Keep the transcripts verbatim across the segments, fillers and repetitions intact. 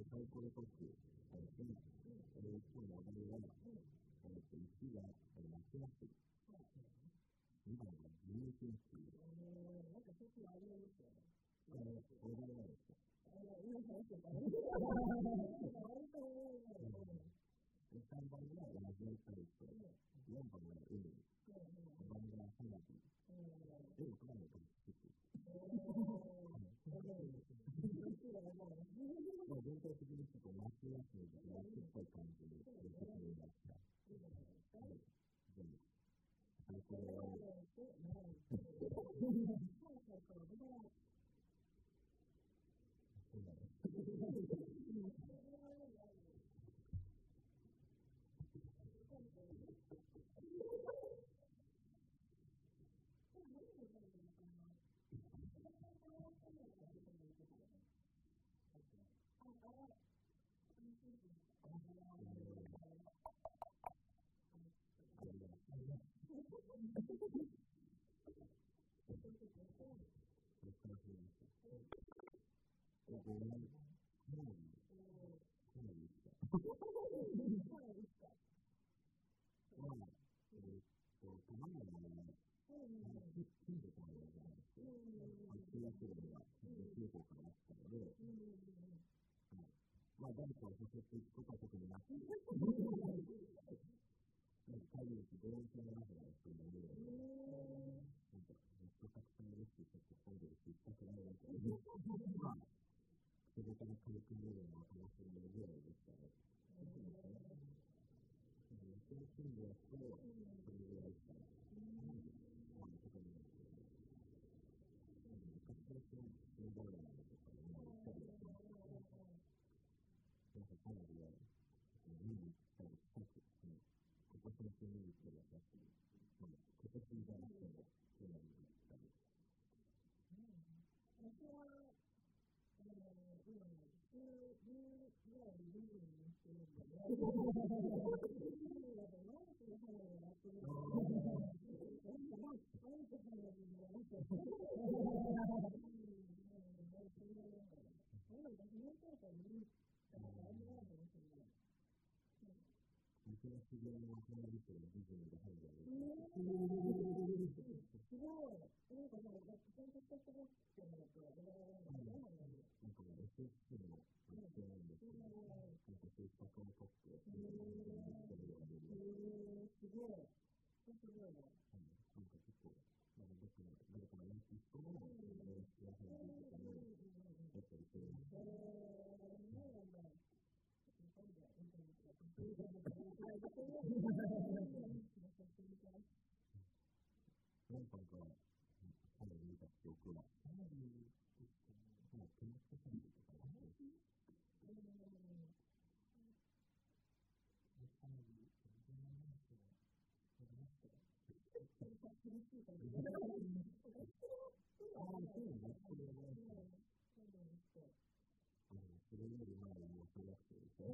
サイコロトークされて、今日のお題は、いちが夏祭り、にばんは自由研究。なんかちょっとありますよね。あの、お題はですね。あの、今話してたね。さんばんがラジオ体操、よんばんが海、ごばんが花火、で、ろくばんが合宿。全体的にちょっと夏休みで夏っぽい感じでやってみました。はい。全部。最高です。そうだね。まあ、誰かを誘っていくことは特になくて、会議室、動物の中の人もいるので、なんか、ずっとたくさんいるし、ちょっと一人で行きたくないなと思って、まあ、それから取り組めるのを楽しんでるぐらいでしたね。夏の訓練と、それぐらいしたら、まあ、特に、昔の新ドラマとかも行ったりはしましたけど、なんかかなり見に行ったりしたくて、今年の見に行ったりはしたし、今年じゃなくても、去年に行ったり。私は、今、じゅうぐらいで見に行ってるんで、見に行って何する花をやってるのか、何する花をやってるのか、僕の知り合いの若者リストのディズニーが入るんです。すごい。なんかもう、ちゃんとした人が来てるのと、なんかね、エスエスシー の学生なんですけど、なんかそういう資格を取って、すごい。すごいね。なんか結構、なんか僕の誰かのアーティストの演出が入るとかも、やったりするんです。何本かかなり見た記憶は、かなりもう手持ちされてたからね。それより前にもう小学生でした。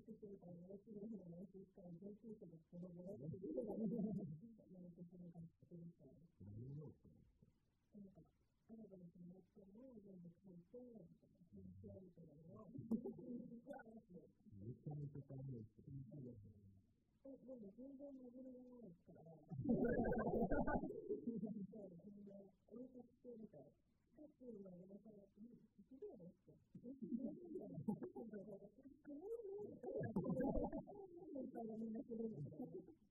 してくるから、やってるのをやっていくから、上級者がこのぐらいっていうのが、やめてその感じでしたね。なんか、あなたのそのやったのを全部書いて、話し合うみたいなのを、めちゃめちゃ大変です。え、でも全然真面目じゃないですから、全然、俺たちみたいな。さっきのあれだから、すごいですよ。すごいですよ。みんなするんですよ。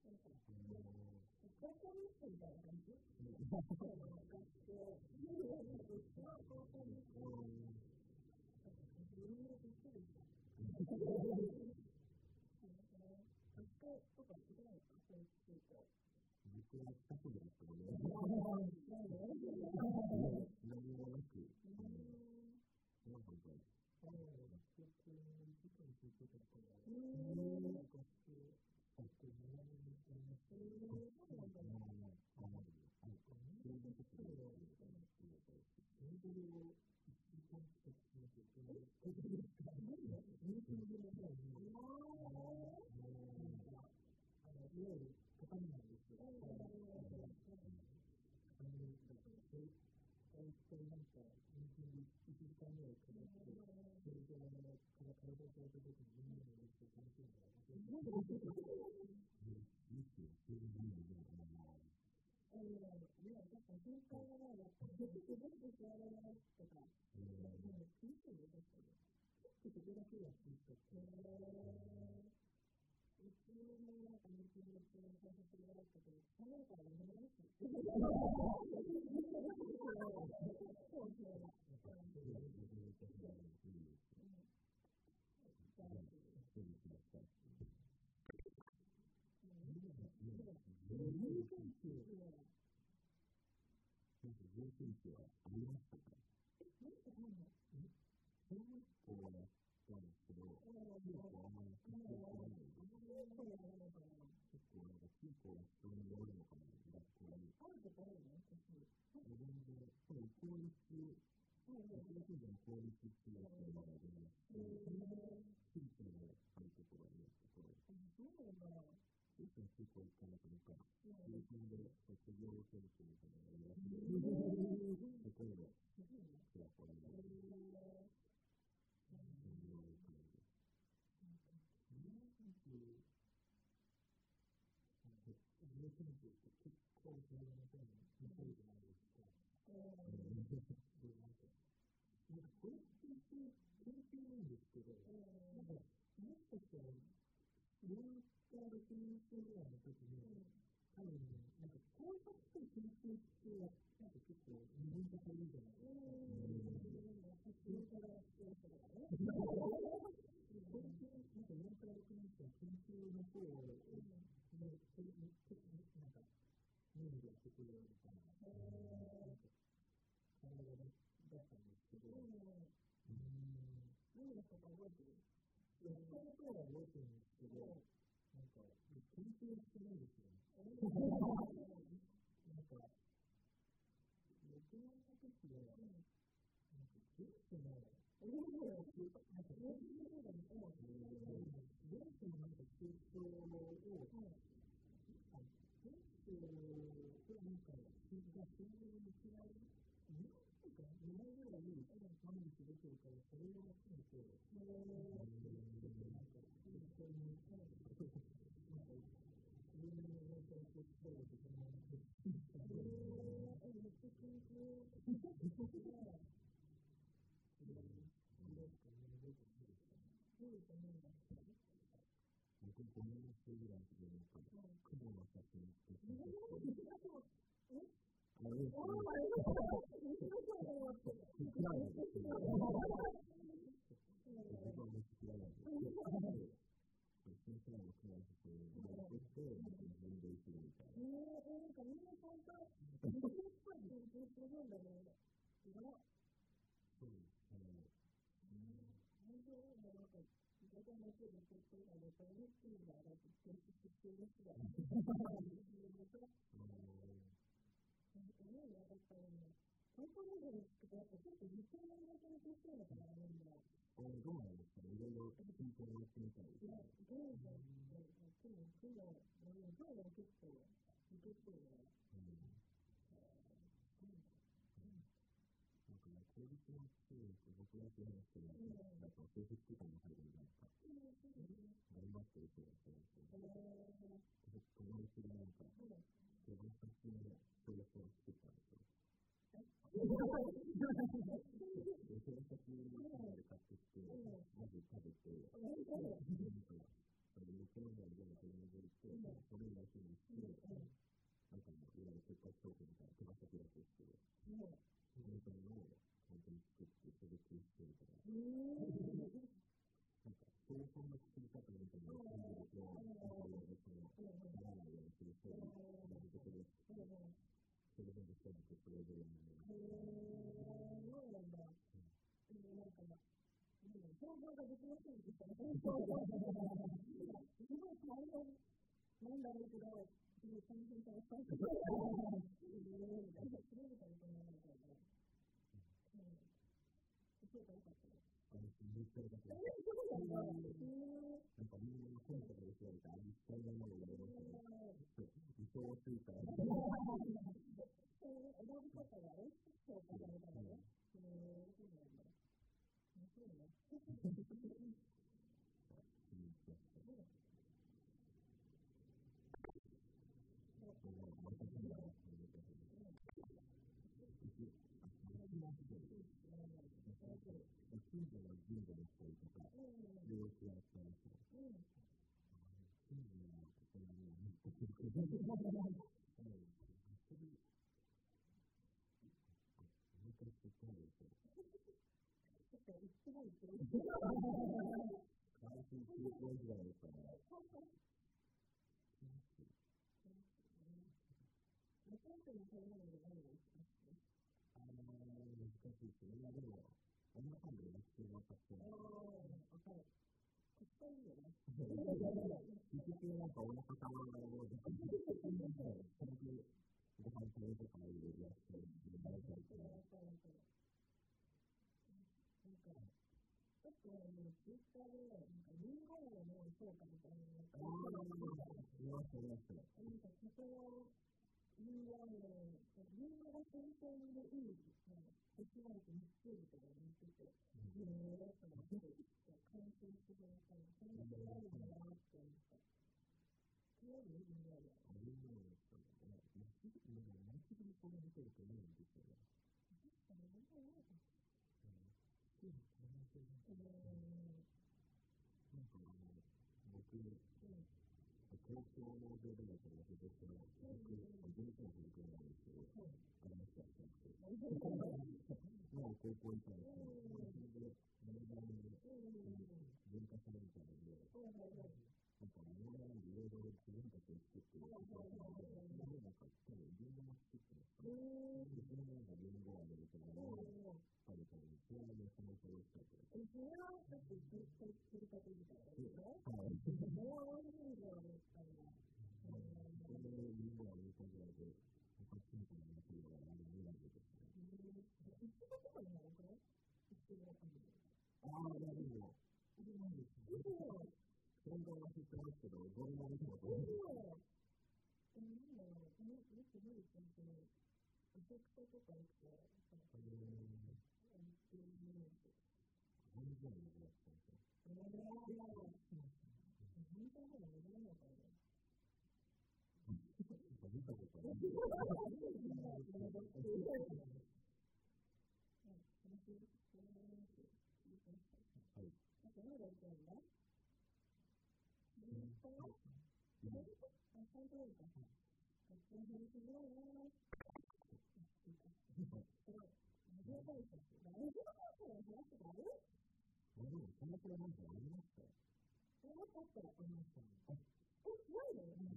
高校に行みたいな感じ。学校、みんなできる。学校とか行けないか、そういうと。僕は近くであったので、何もなく、なんか、あの、学校に行くのについてたから、なんかして、あと、学びに行きました。そうなんだね。あの、そういうことで、英語を一番使ってなきゃいけない。何だろう？英語の方に、あの、いわゆる、高めなんですよ。あの、だから、そう、大体なんか、人気にいちじかんぐらいかかって、それで、から体を変えたときにみんなの様子を楽しんだら、それで、よく、そういう意味で、あの、いや、だから、頻繁なのは、結局、どうして知られないとか、もう、気にしてるんですけど、ちょっとそこだけは気にしてて、うちのなんか、日記の最初に言われたけど、その中で読めないし。そうそう。上級生はありましたか？え、なんかなんだ？小学校はやったんですけど、中高あんまり活躍してないので、結構なんか中高は人によるのかな、学校に。あるところね、私。自分で、多分公立、私の近所の公立っていうのがありまして、地域のあるところにあったところ。そうなんだ。いつも中高行ったんだけど、中心で卒業選挙みたいなのがありまして、そこで、そうこれで、そういう感じです。入選挙って結構それがまたに見せるじゃないですか。なんかこれって研究なんですけど、なんかもしかしたらよんからろくねん生ぐらいの時に、多分なんかこういうことを研究してやったら結構日本化されるんじゃないですか。それからそうしたらね。これってなんかよんからろくねん生は研究の方をね、なんかメインでやってくれるみたいな。体だったんですけど、何がしたか覚えてる？やったことは覚えてるんですけど、なんか、研究してないですよね。なんか、ろくねんの時は、なんか、どうしても、なんか、そういうのが見たいので、どうしてもなんか、成長を、どうしても、なんか、数字が数字に向き合う。なんか、にまいぐらい、毎日出てるから、それを集めて、なんか、本当に、なんか、有名な農家としては、とても、めっちゃ研究、そうですね。僕、ごねん生ぐらいの時に、雲の写真って言って、あれですね。知らないですね。僕はめっちゃ知らないです。先生の雲の写真を持ってきて、自分で生きるみたいな。えー、なんかみんな本当、めっちゃいっぱい研究するんだね。そうですね。本当になんか、大体の人が結構あの、この日記がなんか研究してる人が、何をやったらいいの？本当にでも、やっぱちょっと理想の研究してるのかな、みんな。 えー、どうなんですかね、いろいろ聞いてもらってみたいですね。 どうぞ、でも、でも、どうも結構、結構ね、 なんかね、公立の中学、僕がって話してるんですけど、なんか成績とかも入るんじゃないですか。頑張ってる人がいるんですけど、友達がなんか、手羽先のソースを作ったんですよ。手羽先で買ってきて、まず食べて、なんか、それで向こうの家に取り除いて、それを出しにして、なんかもう、いわゆるせっかく商品みたいな手羽先だけして、本当にもう、本当に作って、それで食いしてるから。なんか、そういうそんな作り方みたいな感じで、なんかいろいろその、ならないようにする人がいるところです。それでもそうやってそれぞれになります。 そうなんだ。なんか、想像ができませんでしたね。すごい大変なんだろうけど、すごい大変さをしたいと思います。すごいみたいな、すごいみたいな感じなんだけど。そうか、よかったです。 あの、めっちゃよかったです。なんかみんなの本とかで調べて、あの一体のものをやりましたね。理想をついた。動物とかがね、そうか、だからね。そうなんだ。そうね。 近所の神社の人とか、様子があったりして、近所のところに行ってくるけど、毎回知ってるんですよ。 ちょっと一番一番最近中高時代だったら、 本当にそういうのがあるんですか？ あのー、難しいですね。でも、あんな感じで一緒に分かってない。 ああ、分かる。かっこいいよね。 一時なんかお腹たまらないようで、それでご飯食べとかいろいろやってるんで、大体から。なんか、 ちょっとあの、ツイッターで、なんか、リンゴの評価みたいなのが、 ああ、見ました、見ました。 なんか、そこを、リンゴの、リンゴが先生でいい、手伝いと日数とかについて、へぇーと思って、感心してください。そんなことあるんだなって思った。そういうリンゴの。 リンゴの人もね、まっすぐに、まっすぐにこう見てると思うんですよね。 確かに、リンゴの。 うん、なんかあの、僕、東京の上でだったら、僕は、僕、地元の保育園なんですけど、ありました、先生。もう高校行ったんですけど、それで、大学で文化祭みたいなので、なんか、大学でいろいろ自分たちで作ってることがあるので、それでなんか、多分、リンゴも作ってますから、で、そのなんかリンゴ飴みたいなのを食べたり、それはめちゃめちゃ美味しかったです。 それはちょっと絶対作り方みたいなのね。 はい。 もういいよ、みたいな。 それでリンゴ飴食べられて、他の人にもそれはあの苦手ですね。 いちごとかになるかな？いちご飴。 ああ、なるほど。そうなんですね。存在は知ってますけど、どれも見たことない。 でもなんだろう、このよく見る人って、浅草とか行くと、あの、やってるイメージ。 全然見なかったんですよ。 えー、本当には見れないからね。 見たことない。はい。 あと、何が言ってるんだ？うん、そう。あ、最高ですか。学校の話すごいなぁ。すごい。ラジオ体操。ラジオ体操の話とかある？ あ、でも、そのくらいなんかありました。 それもあったらありましたね。え、ないの？ なんか、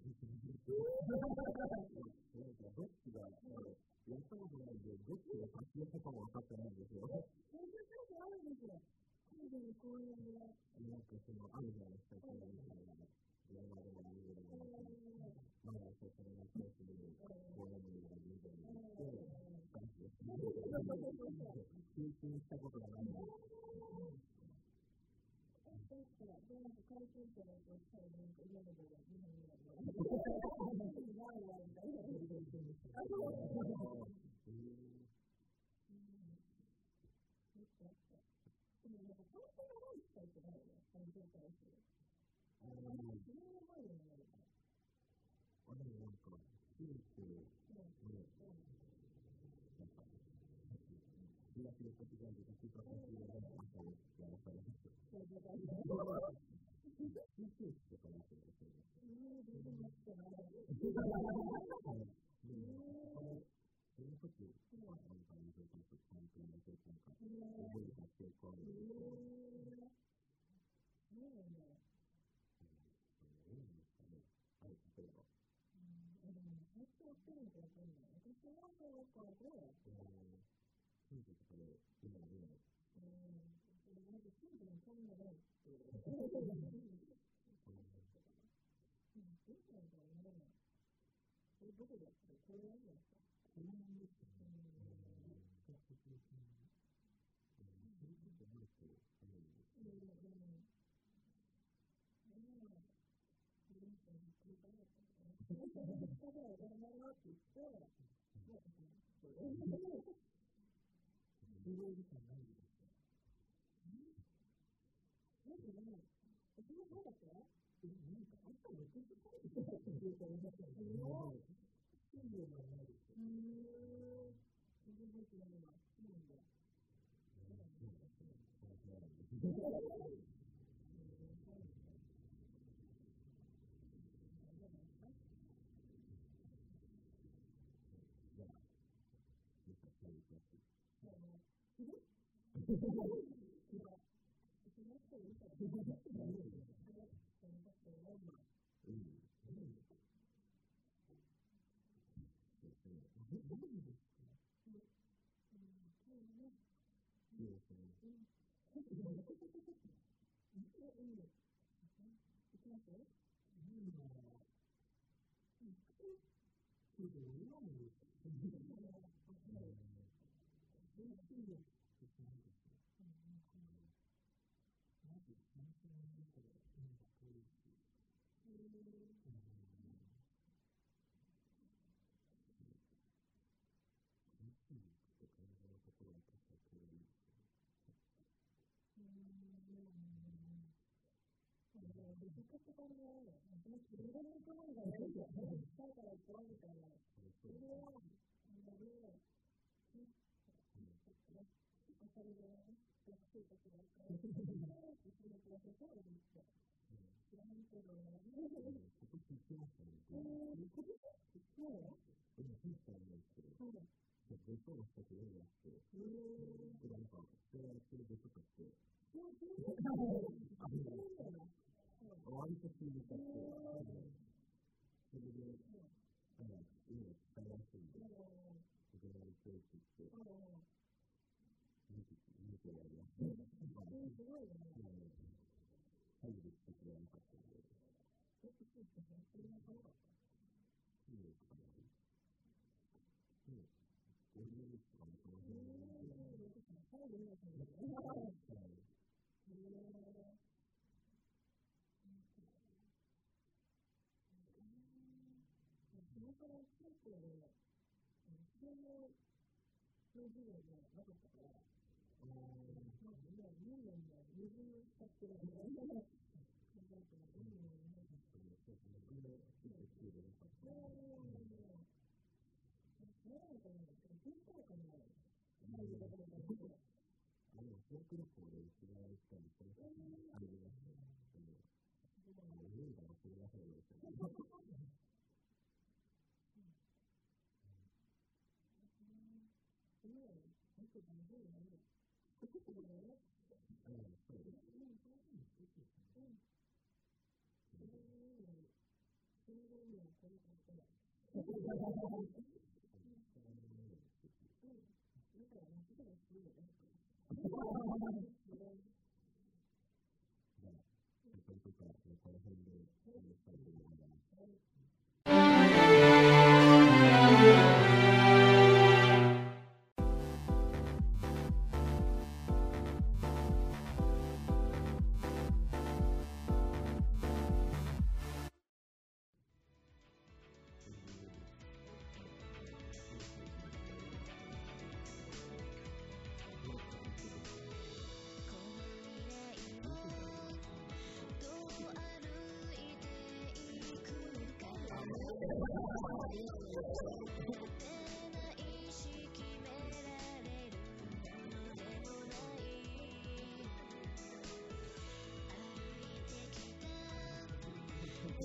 どっちが、やったことないんで、どっちが先のことも分かってないんですよ。 そんなことあるんですよ。今度の公園で。 なんか、その、あるじゃないですか、その、ドラマでも見るのも、まだそこの夏休みに、公園にが銀座に行って、経験したことがないんです。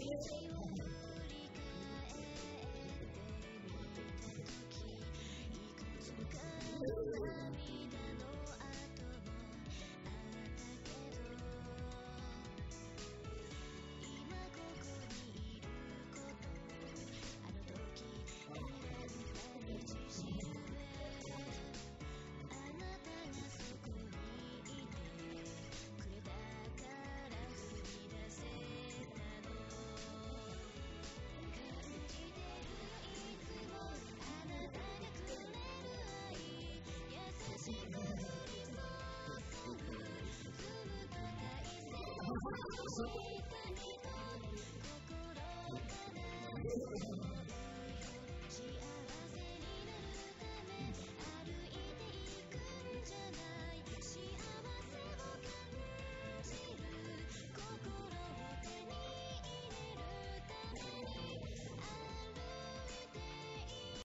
え